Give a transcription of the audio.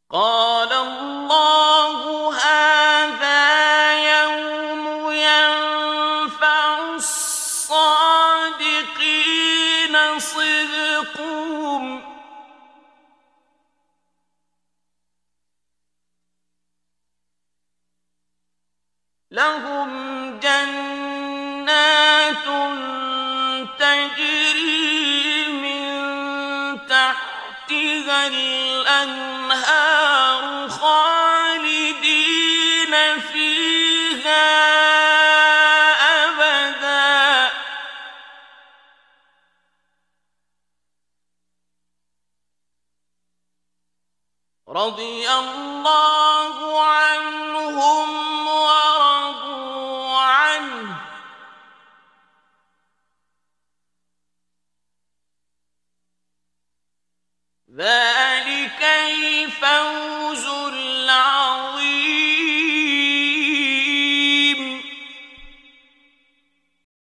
قال الله هذا يوم ينفع الصادقين صدقهم لهم جنات تجري من تحتها الأنهار خالدين فيها أبدا رضي الله عنهم ورضوا عنه ذلك